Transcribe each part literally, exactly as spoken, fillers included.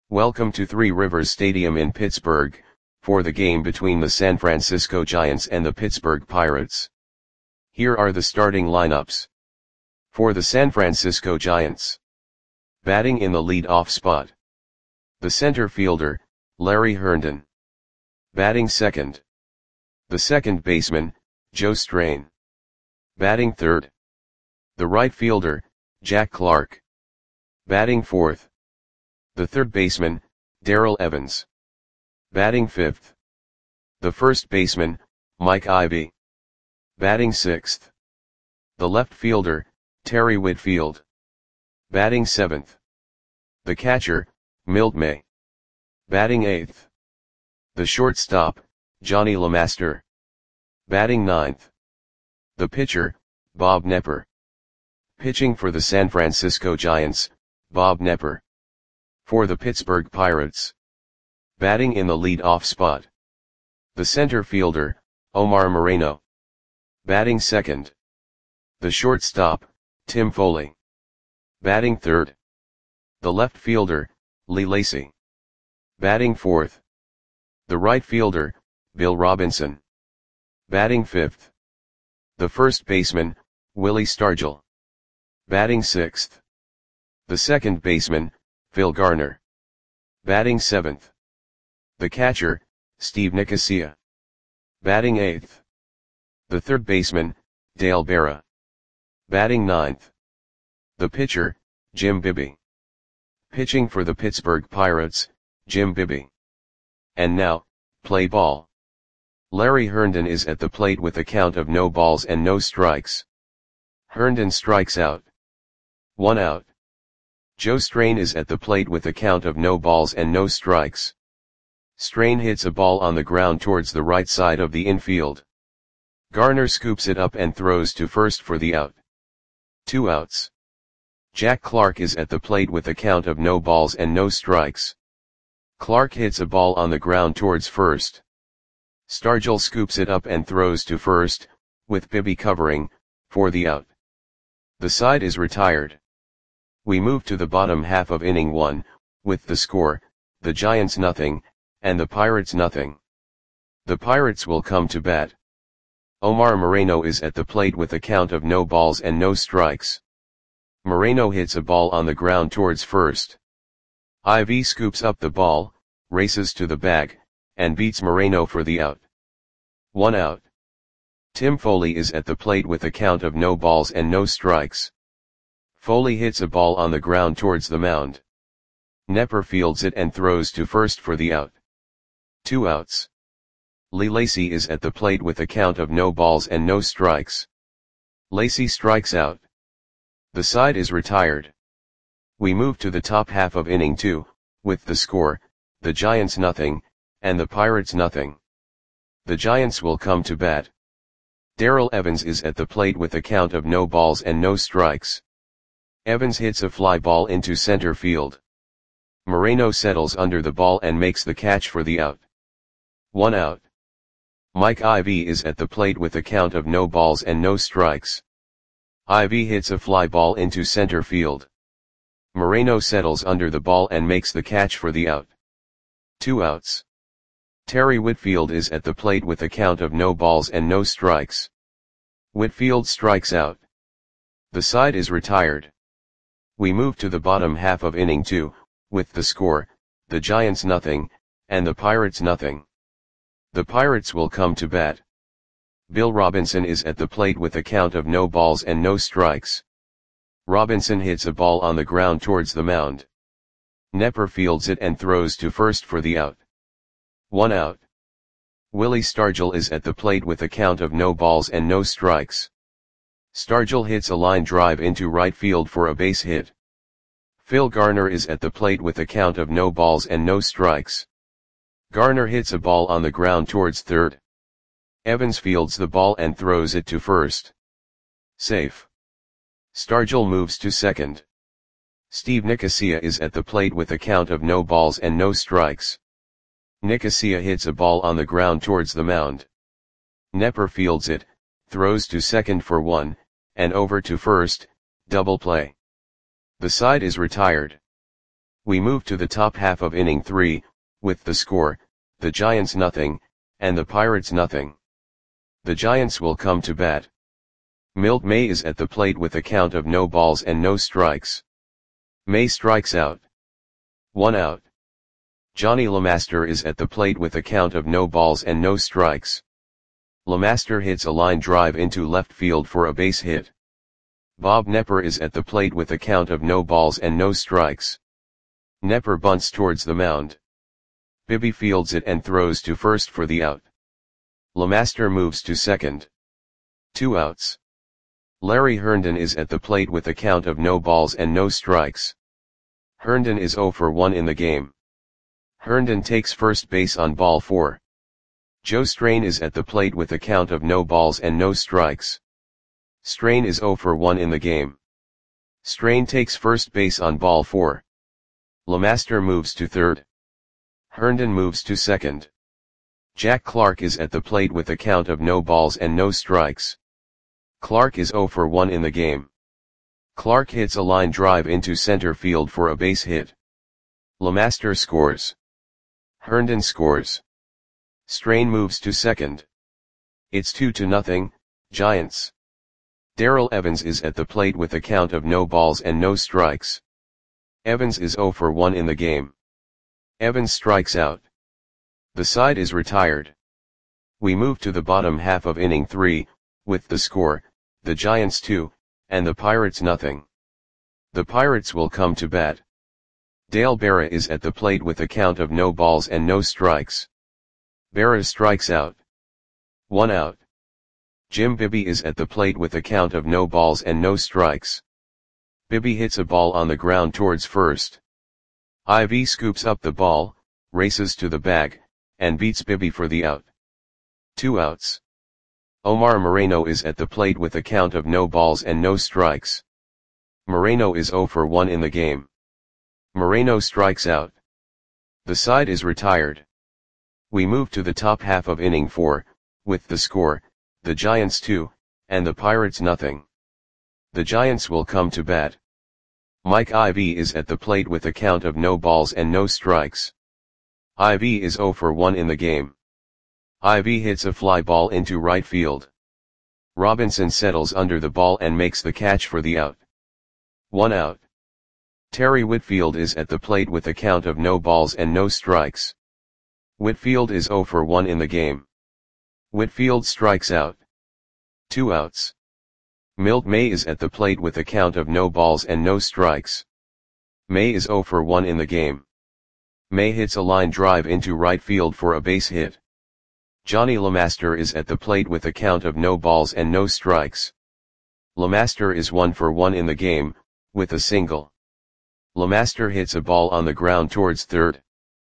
Welcome to Three Rivers Stadium in Pittsburgh, for the game between the San Francisco Giants and the Pittsburgh Pirates. Here are the starting lineups. For the San Francisco Giants. Batting in the lead-off spot. The center fielder, Larry Herndon. Batting second. The second baseman, Joe Strain. Batting third. The right fielder, Jack Clark. Batting fourth. The third baseman, Darrell Evans. Batting fifth. The first baseman, Mike Ivy. Batting sixth. The left fielder, Terry Whitfield. Batting seventh. The catcher, Milt May. Batting eighth. The shortstop, Johnny LeMaster. Batting ninth. The pitcher, Bob Knepper. Pitching for the San Francisco Giants, Bob Knepper. For the Pittsburgh Pirates. Batting in the lead-off spot. The center fielder, Omar Moreno. Batting second. The shortstop, Tim Foley. Batting third. The left fielder, Lee Lacy. Batting fourth. The right fielder, Bill Robinson. Batting fifth. The first baseman, Willie Stargell. Batting sixth. The second baseman, Phil Garner. Batting seventh. The catcher, Steve Nicosia. Batting eighth. The third baseman, Dale Berra. Batting ninth. The pitcher, Jim Bibby. Pitching for the Pittsburgh Pirates, Jim Bibby. And now, play ball. Larry Herndon is at the plate with a count of no balls and no strikes. Herndon strikes out. One out. Joe Strain is at the plate with a count of no balls and no strikes. Strain hits a ball on the ground towards the right side of the infield. Garner scoops it up and throws to first for the out. Two outs. Jack Clark is at the plate with a count of no balls and no strikes. Clark hits a ball on the ground towards first. Stargell scoops it up and throws to first, with Bibby covering, for the out. The side is retired. We move to the bottom half of inning one, with the score, the Giants nothing, and the Pirates nothing. The Pirates will come to bat. Omar Moreno is at the plate with a count of no balls and no strikes. Moreno hits a ball on the ground towards first. Ivy scoops up the ball, races to the bag, and beats Moreno for the out. One out. Tim Foley is at the plate with a count of no balls and no strikes. Foley hits a ball on the ground towards the mound. Knepper fields it and throws to first for the out. Two outs. Lee Lacy is at the plate with a count of no balls and no strikes. Lacy strikes out. The side is retired. We move to the top half of inning two, with the score, the Giants nothing, and the Pirates nothing. The Giants will come to bat. Darrell Evans is at the plate with a count of no balls and no strikes. Evans hits a fly ball into center field. Moreno settles under the ball and makes the catch for the out. One out. Mike Ivy is at the plate with a count of no balls and no strikes. Ivy hits a fly ball into center field. Moreno settles under the ball and makes the catch for the out. Two outs. Terry Whitfield is at the plate with a count of no balls and no strikes. Whitfield strikes out. The side is retired. We move to the bottom half of inning two, with the score, the Giants nothing, and the Pirates nothing. The Pirates will come to bat. Bill Robinson is at the plate with a count of no balls and no strikes. Robinson hits a ball on the ground towards the mound. Knepper fields it and throws to first for the out. One out. Willie Stargell is at the plate with a count of no balls and no strikes. Stargell hits a line drive into right field for a base hit. Phil Garner is at the plate with a count of no balls and no strikes. Garner hits a ball on the ground towards third. Evans fields the ball and throws it to first. Safe. Stargell moves to second. Steve Nicosia is at the plate with a count of no balls and no strikes. Nicosia hits a ball on the ground towards the mound. Knepper fields it, throws to second for one, and over to first, double play. The side is retired. We move to the top half of inning three, with the score, the Giants nothing, and the Pirates nothing. The Giants will come to bat. Milt May is at the plate with a count of no balls and no strikes. May strikes out. One out. Johnny LeMaster is at the plate with a count of no balls and no strikes. LeMaster hits a line drive into left field for a base hit. Bob Knepper is at the plate with a count of no balls and no strikes. Knepper bunts towards the mound. Bibby fields it and throws to first for the out. LeMaster moves to second. Two outs. Larry Herndon is at the plate with a count of no balls and no strikes. Herndon is oh for one in the game. Herndon takes first base on ball four. Joe Strain is at the plate with a count of no balls and no strikes. Strain is oh for one in the game. Strain takes first base on ball four. LeMaster moves to third. Herndon moves to second. Jack Clark is at the plate with a count of no balls and no strikes. Clark is oh for one in the game. Clark hits a line drive into center field for a base hit. LeMaster scores. Herndon scores. Strain moves to second. It's two to nothing, Giants. Darrell Evans is at the plate with a count of no balls and no strikes. Evans is oh for one in the game. Evans strikes out. The side is retired. We move to the bottom half of inning three, with the score, the Giants two, and the Pirates nothing. The Pirates will come to bat. Dale Berra is at the plate with a count of no balls and no strikes. Berra strikes out. One out. Jim Bibby is at the plate with a count of no balls and no strikes. Bibby hits a ball on the ground towards first. Ivy scoops up the ball, races to the bag, and beats Bibby for the out. Two outs. Omar Moreno is at the plate with a count of no balls and no strikes. Moreno is oh for one in the game. Moreno strikes out. The side is retired. We move to the top half of inning four, with the score, the Giants two, and the Pirates nothing. The Giants will come to bat. Mike Ivy is at the plate with a count of no balls and no strikes. Ivy is oh for one in the game. Ivy hits a fly ball into right field. Robinson settles under the ball and makes the catch for the out. One out. Terry Whitfield is at the plate with a count of no balls and no strikes. Whitfield is oh for one in the game. Whitfield strikes out. Two outs. Milt May is at the plate with a count of no balls and no strikes. May is oh for one in the game. May hits a line drive into right field for a base hit. Johnny LeMaster is at the plate with a count of no balls and no strikes. LeMaster is one for one in the game, with a single. LeMaster hits a ball on the ground towards third.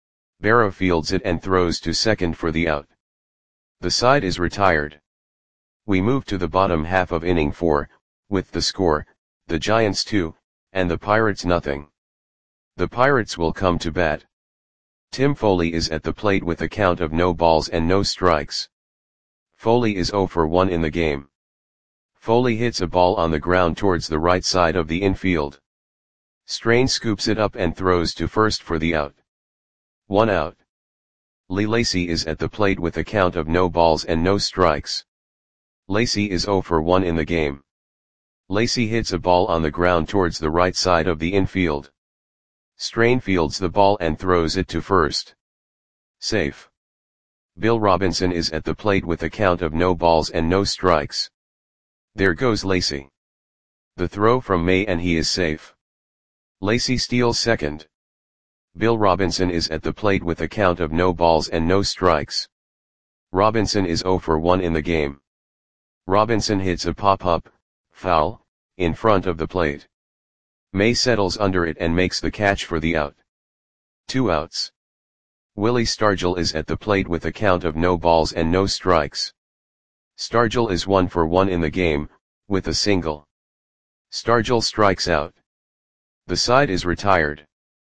Berra fields it and throws to second for the out. The side is retired. We move to the bottom half of inning four, with the score, the Giants two, and the Pirates nothing. The Pirates will come to bat. Tim Foley is at the plate with a count of no balls and no strikes. Foley is oh for one in the game. Foley hits a ball on the ground towards the right side of the infield. Strain scoops it up and throws to first for the out. One out. Lee Lacy is at the plate with a count of no balls and no strikes. Lacy is oh for one in the game. Lacy hits a ball on the ground towards the right side of the infield. Strain fields the ball and throws it to first. Safe. Bill Robinson is at the plate with a count of no balls and no strikes. There goes Lacy. The throw from May and he is safe. Lacy steals second. Bill Robinson is at the plate with a count of no balls and no strikes. Robinson is oh for one in the game. Robinson hits a pop-up, foul, in front of the plate. May settles under it and makes the catch for the out. Two outs. Willie Stargell is at the plate with a count of no balls and no strikes. Stargell is one for one in the game, with a single. Stargell strikes out. The side is retired.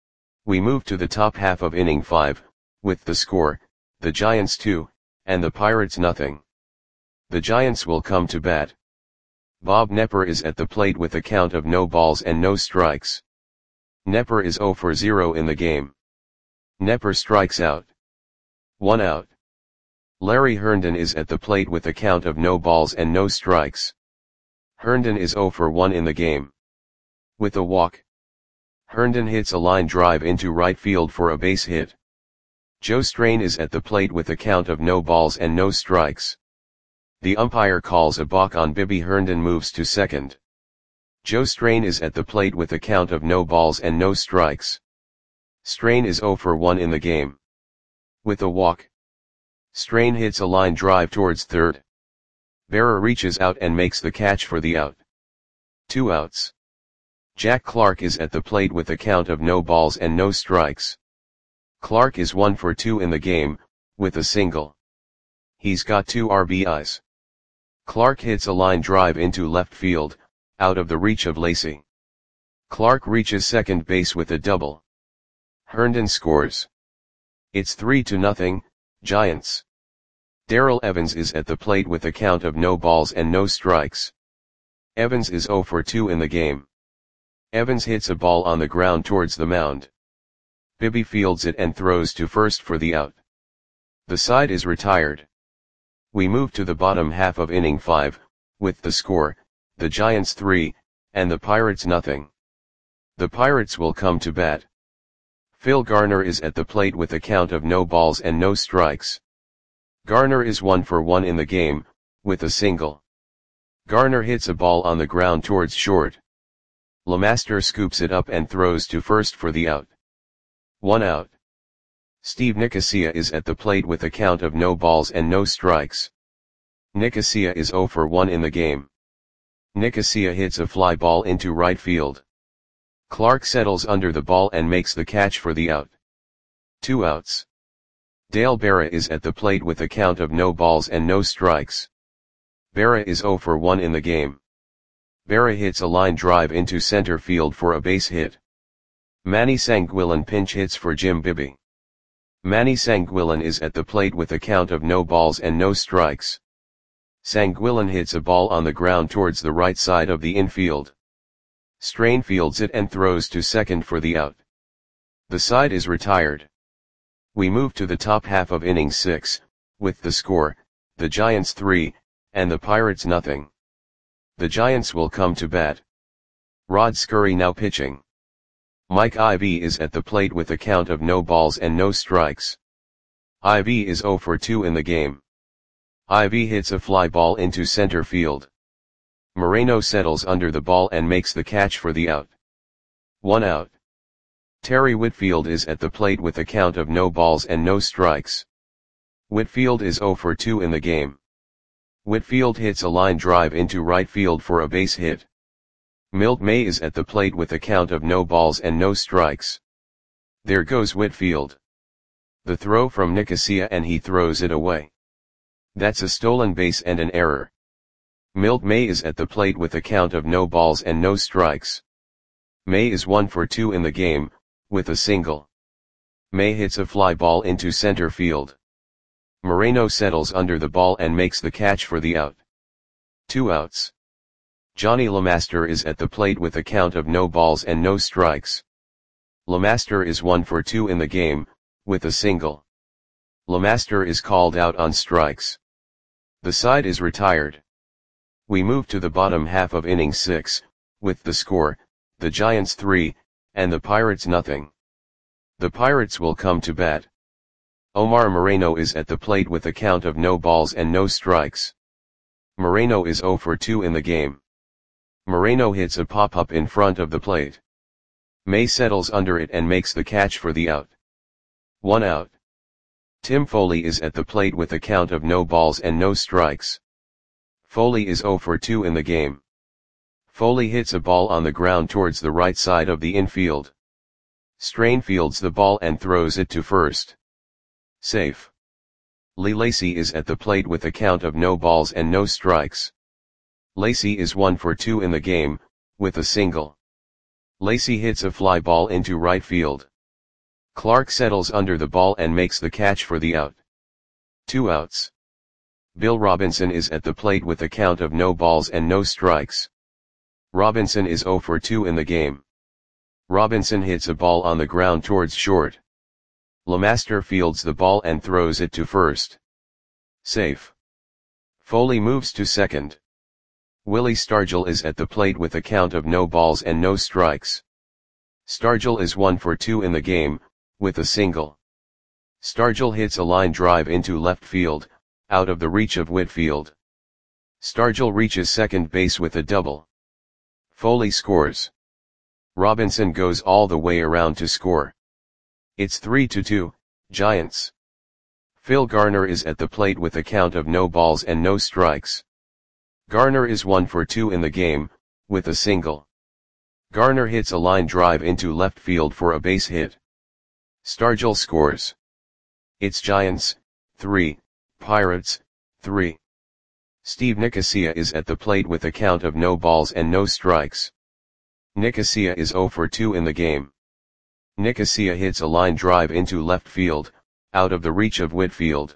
We move to the top half of inning five, with the score, the Giants two, and the Pirates nothing. The Giants will come to bat. Bob Knepper is at the plate with a count of no balls and no strikes. Nepper is zero for zero in the game. Nepper strikes out. One out. Larry Herndon is at the plate with a count of no balls and no strikes. Herndon is zero for one in the game. With a walk, Herndon hits a line drive into right field for a base hit. Joe Strain is at the plate with a count of no balls and no strikes. The umpire calls a balk on Bibby. Herndon moves to second. Joe Strain is at the plate with a count of no balls and no strikes. Strain is zero for one in the game. With a walk, Strain hits a line drive towards third. Berra reaches out and makes the catch for the out. Two outs. Jack Clark is at the plate with a count of no balls and no strikes. Clark is one for two in the game, with a single. He's got two R B Is. Clark hits a line drive into left field, out of the reach of Lacy. Clark reaches second base with a double. Herndon scores. It's three to nothing, Giants. Darrell Evans is at the plate with a count of no balls and no strikes. Evans is zero for two in the game. Evans hits a ball on the ground towards the mound. Bibby fields it and throws to first for the out. The side is retired. We move to the bottom half of inning five, with the score, the Giants three, and the Pirates nothing. The Pirates will come to bat. Phil Garner is at the plate with a count of no balls and no strikes. Garner is one for one in the game, with a single. Garner hits a ball on the ground towards short. LeMaster scoops it up and throws to first for the out. One out. Steve Nicosia is at the plate with a count of no balls and no strikes. Nicosia is zero for one in the game. Nicosia hits a fly ball into right field. Clark settles under the ball and makes the catch for the out. Two outs. Dale Berra is at the plate with a count of no balls and no strikes. Berra is zero for one in the game. Berra hits a line drive into center field for a base hit. Manny Sanguillen pinch hits for Jim Bibby. Manny Sanguillen is at the plate with a count of no balls and no strikes. Sanguillen hits a ball on the ground towards the right side of the infield. Strain fields it and throws to second for the out. The side is retired. We move to the top half of inning six, with the score, the Giants three, and the Pirates nothing. The Giants will come to bat. Rod Scurry now pitching. Mike Ivy is at the plate with a count of no balls and no strikes. Ivy is zero for two in the game. Ivy hits a fly ball into center field. Moreno settles under the ball and makes the catch for the out. One out. Terry Whitfield is at the plate with a count of no balls and no strikes. Whitfield is zero for two in the game. Whitfield hits a line drive into right field for a base hit. Milt May is at the plate with a count of no balls and no strikes. There goes Whitfield. The throw from Nicosia and he throws it away. That's a stolen base and an error. Milt May is at the plate with a count of no balls and no strikes. May is one for two in the game, with a single. May hits a fly ball into center field. Moreno settles under the ball and makes the catch for the out. Two outs. Johnny LeMaster is at the plate with a count of no balls and no strikes. LeMaster is one for two in the game, with a single. LeMaster is called out on strikes. The side is retired. We move to the bottom half of inning six, with the score, the Giants three, and the Pirates nothing. The Pirates will come to bat. Omar Moreno is at the plate with a count of no balls and no strikes. Moreno is zero for two in the game. Moreno hits a pop-up in front of the plate. May settles under it and makes the catch for the out. One out. Tim Foley is at the plate with a count of no balls and no strikes. Foley is zero for two in the game. Foley hits a ball on the ground towards the right side of the infield. Strain fields the ball and throws it to first. Safe. Lee Lacy is at the plate with a count of no balls and no strikes. Lacy is one for two in the game, with a single. Lacy hits a fly ball into right field. Clark settles under the ball and makes the catch for the out. Two outs. Bill Robinson is at the plate with a count of no balls and no strikes. Robinson is zero for two in the game. Robinson hits a ball on the ground towards short. Lemaster fields the ball and throws it to first. Safe. Foley moves to second. Willie Stargell is at the plate with a count of no balls and no strikes. Stargell is one for two in the game, with a single. Stargell hits a line drive into left field, out of the reach of Whitfield. Stargell reaches second base with a double. Foley scores. Robinson goes all the way around to score. It's three to two, Giants. Phil Garner is at the plate with a count of no balls and no strikes. Garner is one for two in the game, with a single. Garner hits a line drive into left field for a base hit. Stargell scores. It's Giants, three, Pirates, three. Steve Nicosia is at the plate with a count of no balls and no strikes. Nicosia is zero for two in the game. Nicosia hits a line drive into left field, out of the reach of Whitfield.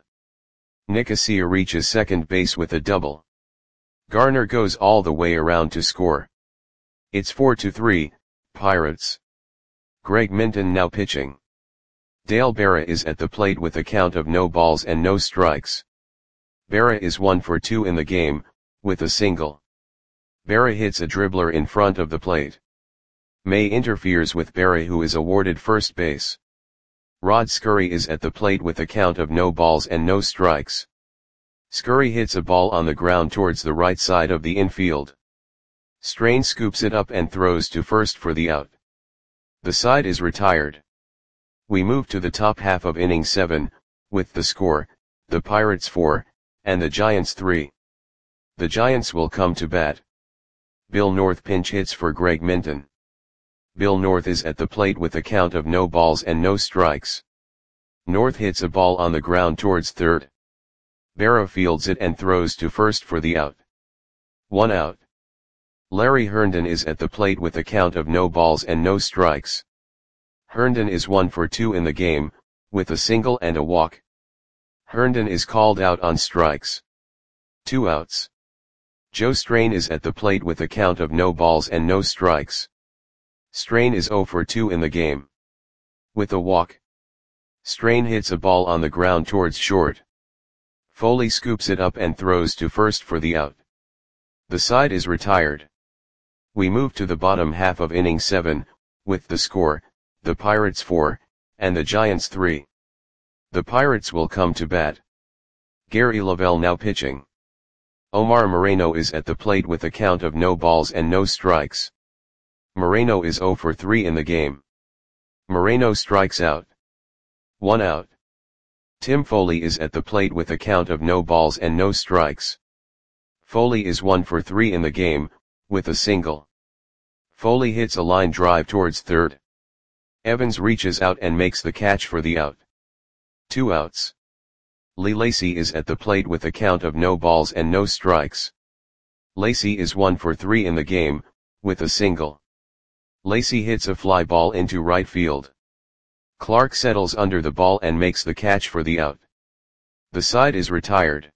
Nicosia reaches second base with a double. Garner goes all the way around to score. It's four to three, Pirates. Greg Minton now pitching. Dale Berra is at the plate with a count of no balls and no strikes. Berra is one for two in the game, with a single. Berra hits a dribbler in front of the plate. May interferes with Berra, who is awarded first base. Rod Scurry is at the plate with a count of no balls and no strikes. Scurry hits a ball on the ground towards the right side of the infield. Strain scoops it up and throws to first for the out. The side is retired. We move to the top half of inning seven, with the score, the Pirates four, and the Giants three. The Giants will come to bat. Bill North pinch hits for Greg Minton. Bill North is at the plate with a count of no balls and no strikes. North hits a ball on the ground towards third. Berra fields it and throws to first for the out. One out. Larry Herndon is at the plate with a count of no balls and no strikes. Herndon is one for two in the game, with a single and a walk. Herndon is called out on strikes. Two outs. Joe Strain is at the plate with a count of no balls and no strikes. Strain is zero for two in the game. With a walk. Strain hits a ball on the ground towards short. Foley scoops it up and throws to first for the out. The side is retired. We move to the bottom half of inning seven, with the score, the Pirates four, and the Giants three. The Pirates will come to bat. Gary Lavelle now pitching. Omar Moreno is at the plate with a count of no balls and no strikes. Moreno is zero for three in the game. Moreno strikes out. One out. Tim Foley is at the plate with a count of no balls and no strikes. Foley is one for three in the game, with a single. Foley hits a line drive towards third. Evans reaches out and makes the catch for the out. Two outs. Lee Lacy is at the plate with a count of no balls and no strikes. Lacy is one for three in the game, with a single. Lacy hits a fly ball into right field. Clark settles under the ball and makes the catch for the out. The side is retired.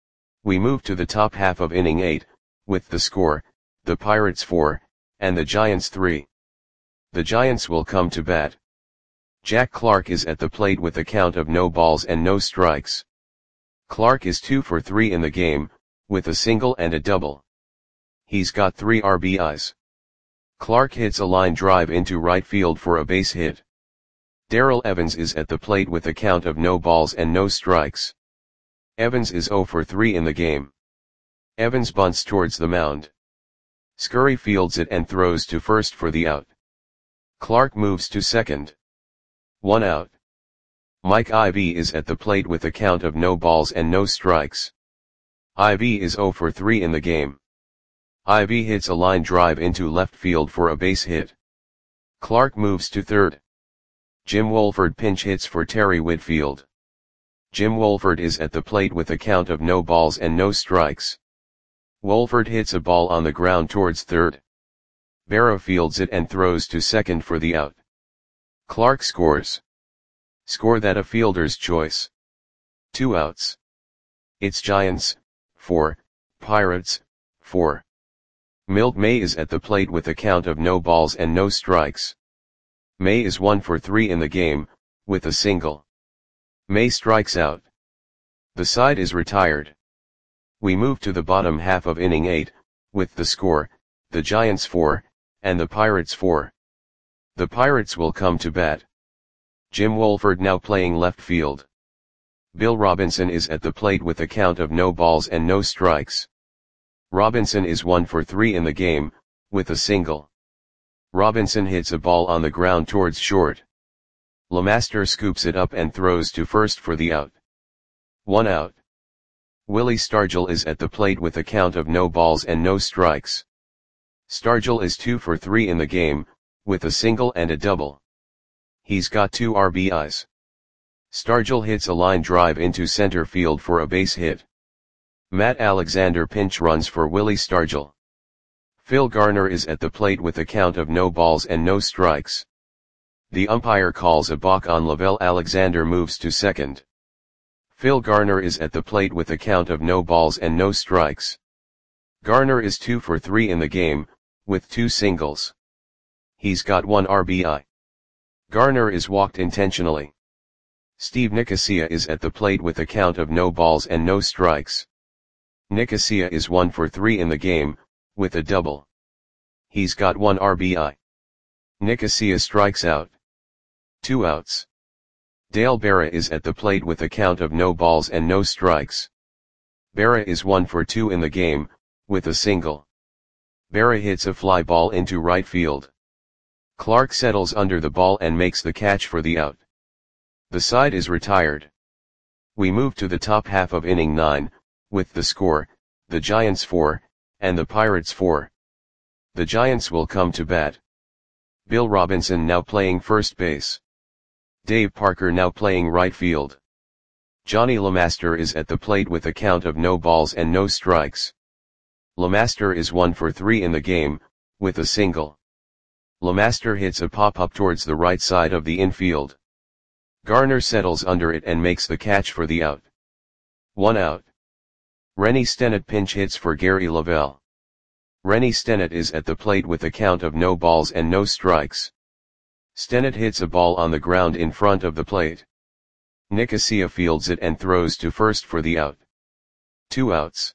We move to the top half of inning eight, with the score, the Pirates four, and the Giants three. The Giants will come to bat. Jack Clark is at the plate with a count of no balls and no strikes. Clark is two for three in the game, with a single and a double. He's got three R B Is. Clark hits a line drive into right field for a base hit. Darrell Evans is at the plate with a count of no balls and no strikes. Evans is zero for three in the game. Evans bunts towards the mound. Scurry fields it and throws to first for the out. Clark moves to second. One out. Mike Ivy is at the plate with a count of no balls and no strikes. Ivy is zero for three in the game. Ivy hits a line drive into left field for a base hit. Clark moves to third. Jim Wolford pinch hits for Terry Whitfield. Jim Wolford is at the plate with a count of no balls and no strikes. Wolford hits a ball on the ground towards third. Berra fields it and throws to second for the out. Clark scores. Score that a fielder's choice. Two outs. It's Giants, four, Pirates, four. Milt May is at the plate with a count of no balls and no strikes. May is one for three in the game, with a single. May strikes out. The side is retired. We move to the bottom half of inning eight, with the score, the Giants four, and the Pirates four. The Pirates will come to bat. Jim Wolford now playing left field. Bill Robinson is at the plate with a count of no balls and no strikes. Robinson is one for three in the game, with a single. Robinson hits a ball on the ground towards short. LeMaster scoops it up and throws to first for the out. One out. Willie Stargell is at the plate with a count of no balls and no strikes. Stargell is two for three in the game, with a single and a double. He's got two R B Is. Stargell hits a line drive into center field for a base hit. Matt Alexander pinch runs for Willie Stargell. Phil Garner is at the plate with a count of no balls and no strikes. The umpire calls a balk on Lavelle. Alexander moves to second. Phil Garner is at the plate with a count of no balls and no strikes. Garner is two for three in the game, with two singles. He's got one R B I. Garner is walked intentionally. Steve Nicosia is at the plate with a count of no balls and no strikes. Nicosia is one for three in the game, with a double. He's got one R B I. Nicosia strikes out. Two outs. Dale Berra is at the plate with a count of no balls and no strikes. Berra is one for two in the game, with a single. Berra hits a fly ball into right field. Clark settles under the ball and makes the catch for the out. The side is retired. We move to the top half of inning nine, with the score, the Giants four, and the Pirates four. The Giants will come to bat. Bill Robinson now playing first base. Dave Parker now playing right field. Johnny LeMaster is at the plate with a count of no balls and no strikes. LeMaster is one for three in the game, with a single. LeMaster hits a pop-up towards the right side of the infield. Garner settles under it and makes the catch for the out. One out. Rennie Stennett pinch hits for Gary Lavelle. Rennie Stennett is at the plate with a count of no balls and no strikes. Stennett hits a ball on the ground in front of the plate. Nicosia fields it and throws to first for the out. Two outs.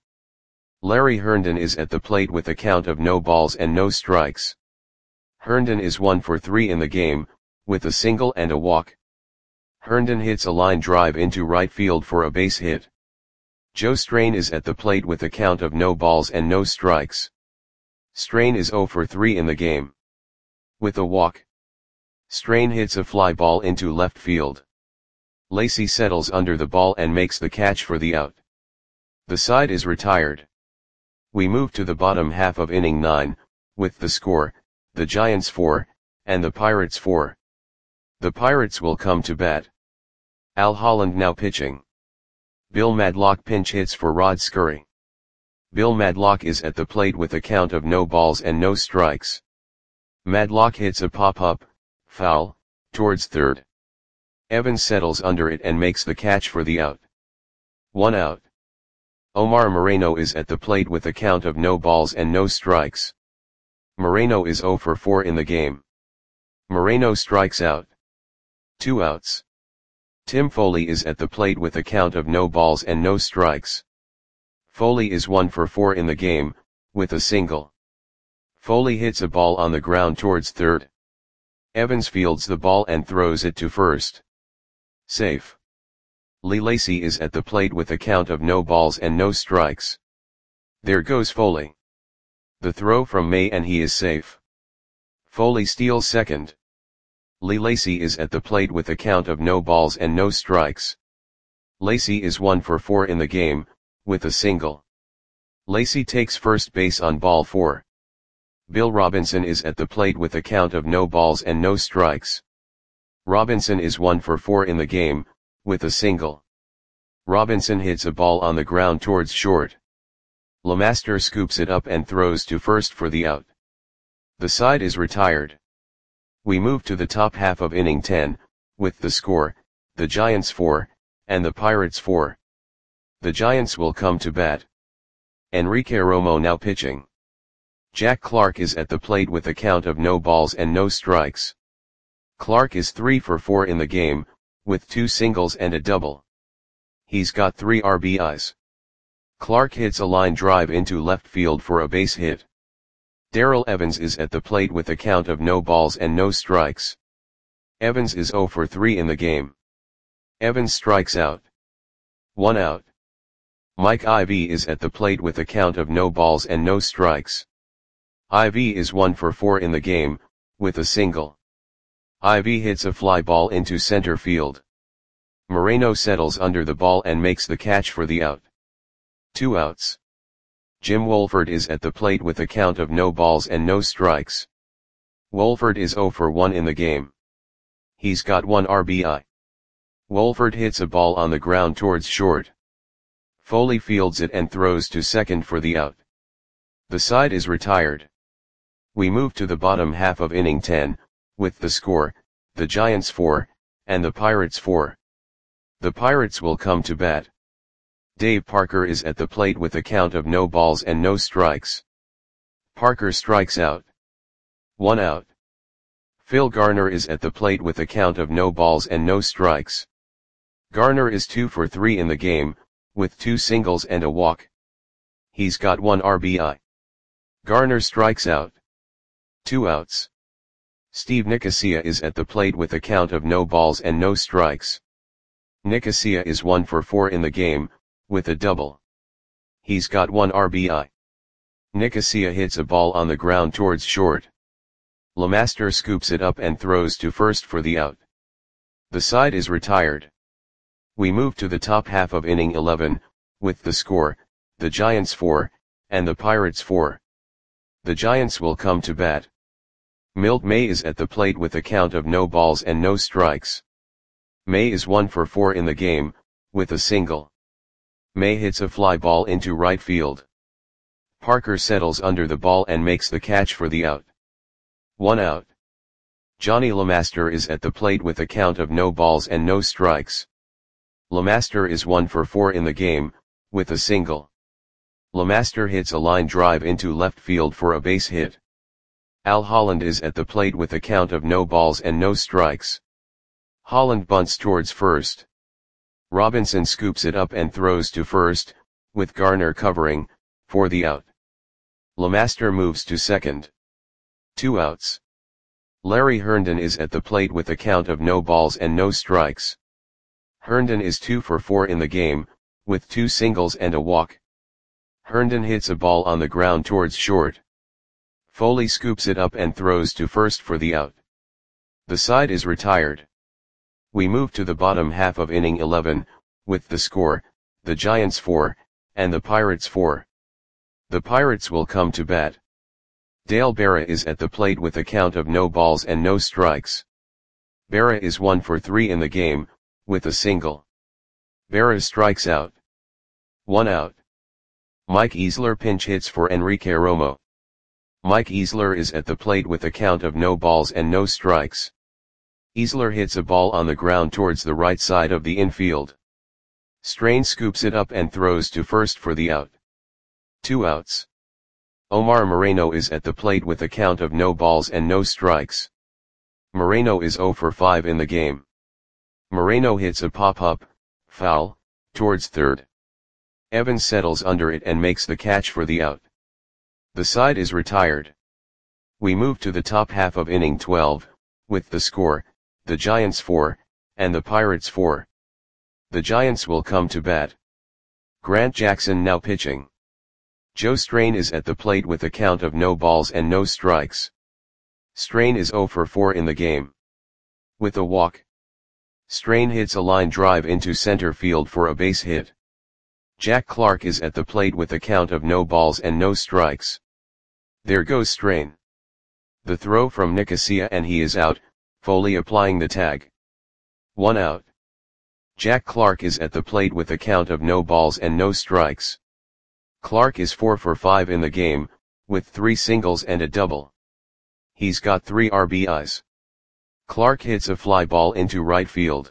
Larry Herndon is at the plate with a count of no balls and no strikes. Herndon is one for three in the game, with a single and a walk. Herndon hits a line drive into right field for a base hit. Joe Strain is at the plate with a count of no balls and no strikes. Strain is zero for three in the game. With a walk. Strain hits a fly ball into left field. Lacey settles under the ball and makes the catch for the out. The side is retired. We move to the bottom half of inning nine, with the score, the Giants four, and the Pirates four. The Pirates will come to bat. Al Holland now pitching. Bill Madlock pinch hits for Rod Scurry. Bill Madlock is at the plate with a count of no balls and no strikes. Madlock hits a pop-up, foul, towards third. Evans settles under it and makes the catch for the out. One out. Omar Moreno is at the plate with a count of no balls and no strikes. Moreno is zero for four in the game. Moreno strikes out. Two outs. Tim Foley is at the plate with a count of no balls and no strikes. Foley is one for four in the game, with a single. Foley hits a ball on the ground towards third. Evans fields the ball and throws it to first. Safe. Lee Lacey is at the plate with a count of no balls and no strikes. There goes Foley. The throw from May and he is safe. Foley steals second. Lee Lacey is at the plate with a count of no balls and no strikes. Lacey is one for four in the game, with a single. Lacey takes first base on ball four. Bill Robinson is at the plate with a count of no balls and no strikes. Robinson is one for four in the game, with a single. Robinson hits a ball on the ground towards short. LeMaster scoops it up and throws to first for the out. The side is retired. We move to the top half of inning ten, with the score, the Giants four, and the Pirates four. The Giants will come to bat. Enrique Romo now pitching. Jack Clark is at the plate with a count of no balls and no strikes. Clark is three for four in the game, with two singles and a double. He's got three R B Is. Clark hits a line drive into left field for a base hit. Darrell Evans is at the plate with a count of no balls and no strikes. Evans is zero for three in the game. Evans strikes out. One out. Mike Ivy is at the plate with a count of no balls and no strikes. Ivy is one for four in the game, with a single. Ivy hits a fly ball into center field. Moreno settles under the ball and makes the catch for the out. Two outs. Jim Wolford is at the plate with a count of no balls and no strikes. Wolford is zero for one in the game. He's got one R B I. Wolford hits a ball on the ground towards short. Foley fields it and throws to second for the out. The side is retired. We move to the bottom half of inning ten, with the score, the Giants four, and the Pirates four. The Pirates will come to bat. Dave Parker is at the plate with a count of no balls and no strikes. Parker strikes out. One out. Phil Garner is at the plate with a count of no balls and no strikes. Garner is two for three in the game, with two singles and a walk. He's got one R B I. Garner strikes out. Two outs. Steve Nicosia is at the plate with a count of no balls and no strikes. Nicosia is one for four in the game, with a double. He's got one R B I. Nicosia hits a ball on the ground towards short. LeMaster scoops it up and throws to first for the out. The side is retired. We move to the top half of inning eleven, with the score, the Giants four, and the Pirates four. The Giants will come to bat. Milt May is at the plate with a count of no balls and no strikes. May is one for four in the game, with a single. May hits a fly ball into right field. Parker settles under the ball and makes the catch for the out. One out. Johnny LeMaster is at the plate with a count of no balls and no strikes. LeMaster is one for four in the game, with a single. LeMaster hits a line drive into left field for a base hit. Al Holland is at the plate with a count of no balls and no strikes. Holland bunts towards first. Robinson scoops it up and throws to first, with Garner covering, for the out. LeMaster moves to second. Two outs. Larry Herndon is at the plate with a count of no balls and no strikes. Herndon is two for four in the game, with two singles and a walk. Herndon hits a ball on the ground towards short. Foley scoops it up and throws to first for the out. The side is retired. We move to the bottom half of inning eleven, with the score, the Giants four, and the Pirates four. The Pirates will come to bat. Dale Berra is at the plate with a count of no balls and no strikes. Berra is one for three in the game, with a single. Berra strikes out. One out. Mike Easler pinch hits for Enrique Romo. Mike Easler is at the plate with a count of no balls and no strikes. Easler hits a ball on the ground towards the right side of the infield. Strain scoops it up and throws to first for the out. Two outs. Omar Moreno is at the plate with a count of no balls and no strikes. Moreno is zero for five in the game. Moreno hits a pop-up, foul, towards third. Evans settles under it and makes the catch for the out. The side is retired. We move to the top half of inning twelve, with the score, the Giants four, and the Pirates four. The Giants will come to bat. Grant Jackson now pitching. Joe Strain is at the plate with a count of no balls and no strikes. Strain is zero for four in the game. With a walk. Strain hits a line drive into center field for a base hit. Jack Clark is at the plate with a count of no balls and no strikes. There goes Strain. The throw from Nicosia and he is out, Foley applying the tag. One out. Jack Clark is at the plate with a count of no balls and no strikes. Clark is four for five in the game, with three singles and a double. He's got three R B Is. Clark hits a fly ball into right field.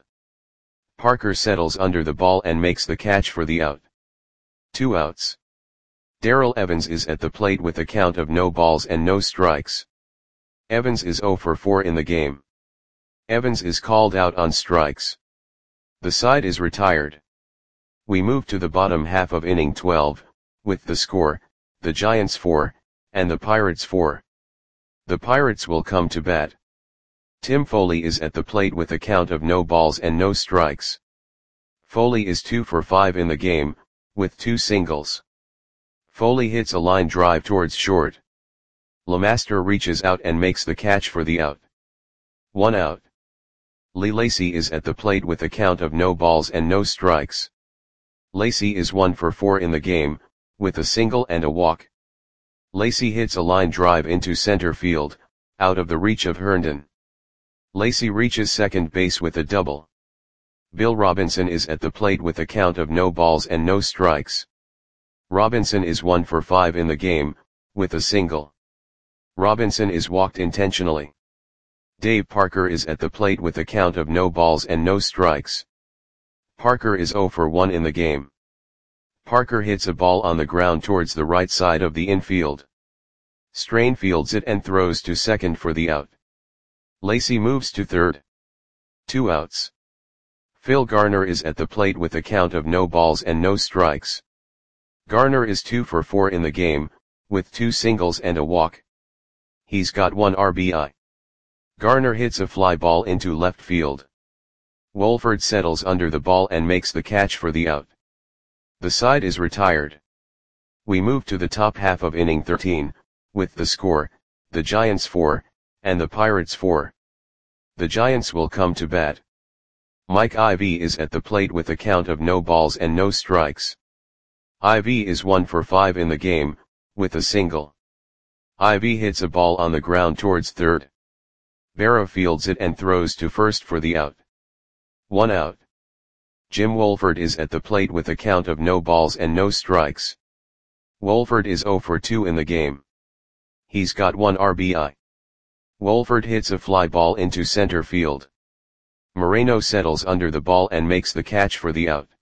Parker settles under the ball and makes the catch for the out. Two outs. Darrell Evans is at the plate with a count of no balls and no strikes. Evans is zero for four in the game. Evans is called out on strikes. The side is retired. We move to the bottom half of inning twelve, with the score, the Giants four, and the Pirates four. The Pirates will come to bat. Tim Foley is at the plate with a count of no balls and no strikes. Foley is two for five in the game, with two singles. Foley hits a line drive towards short. LeMaster reaches out and makes the catch for the out. One out. Lee Lacy is at the plate with a count of no balls and no strikes. Lacy is one for four in the game, with a single and a walk. Lacy hits a line drive into center field, out of the reach of Herndon. Lacy reaches second base with a double. Bill Robinson is at the plate with a count of no balls and no strikes. Robinson is one for five in the game, with a single. Robinson is walked intentionally. Dave Parker is at the plate with a count of no balls and no strikes. Parker is zero for one in the game. Parker hits a ball on the ground towards the right side of the infield. Strain fields it and throws to second for the out. Lacy moves to third. Two outs. Phil Garner is at the plate with a count of no balls and no strikes. Garner is two for four in the game, with two singles and a walk. He's got one R B I. Garner hits a fly ball into left field. Wolford settles under the ball and makes the catch for the out. The side is retired. We move to the top half of inning thirteen, with the score, the Giants four, and the Pirates four. The Giants will come to bat. Mike Ivy is at the plate with a count of no balls and no strikes. Ivy is one for five in the game, with a single. Ivy hits a ball on the ground towards third. Berra fields it and throws to first for the out. One out. Jim Wolford is at the plate with a count of no balls and no strikes. Wolford is zero for two in the game. He's got one R B I. Wolford hits a fly ball into center field. Moreno settles under the ball and makes the catch for the out.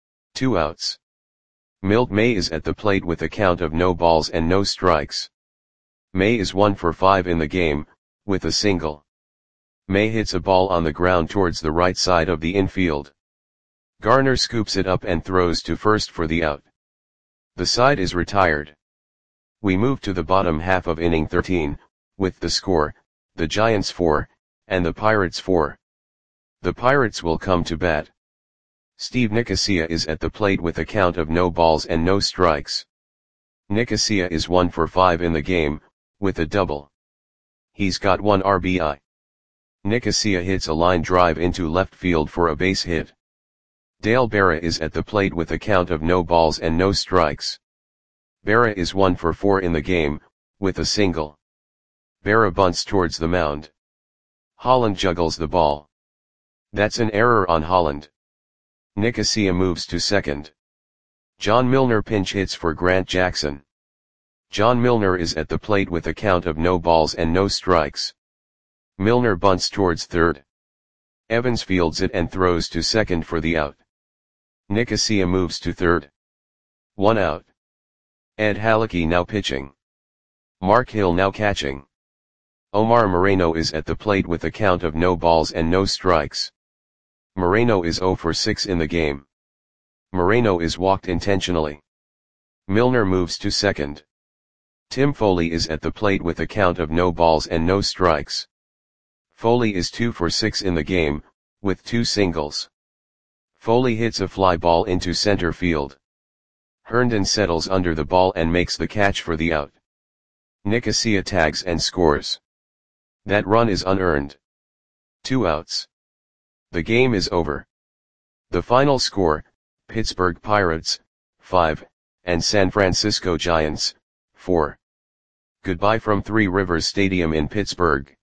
Two outs. Milt May is at the plate with a count of no balls and no strikes. May is one for five in the game, with a single. May hits a ball on the ground towards the right side of the infield. Garner scoops it up and throws to first for the out. The side is retired. We move to the bottom half of inning thirteen, with the score, the Giants four, and the Pirates four. The Pirates will come to bat. Steve Nicosia is at the plate with a count of no balls and no strikes. Nicosia is one for five in the game, with a double. He's got one R B I. Nicosia hits a line drive into left field for a base hit. Dale Berra is at the plate with a count of no balls and no strikes. Berra is one for four in the game, with a single. Berra bunts towards the mound. Holland juggles the ball. That's an error on Holland. Nicosia moves to second. John Milner pinch hits for Grant Jackson. John Milner is at the plate with a count of no balls and no strikes. Milner bunts towards third. Evans fields it and throws to second for the out. Nicosia moves to third. One out. Ed Halicki now pitching. Mark Hill now catching. Omar Moreno is at the plate with a count of no balls and no strikes. Moreno is zero for six in the game. Moreno is walked intentionally. Milner moves to second. Tim Foley is at the plate with a count of no balls and no strikes. Foley is two for six in the game, with two singles. Foley hits a fly ball into center field. Herndon settles under the ball and makes the catch for the out. Nicosia tags and scores. That run is unearned. Two outs. The game is over. The final score, Pittsburgh Pirates, five, and San Francisco Giants, four. Goodbye from Three Rivers Stadium in Pittsburgh.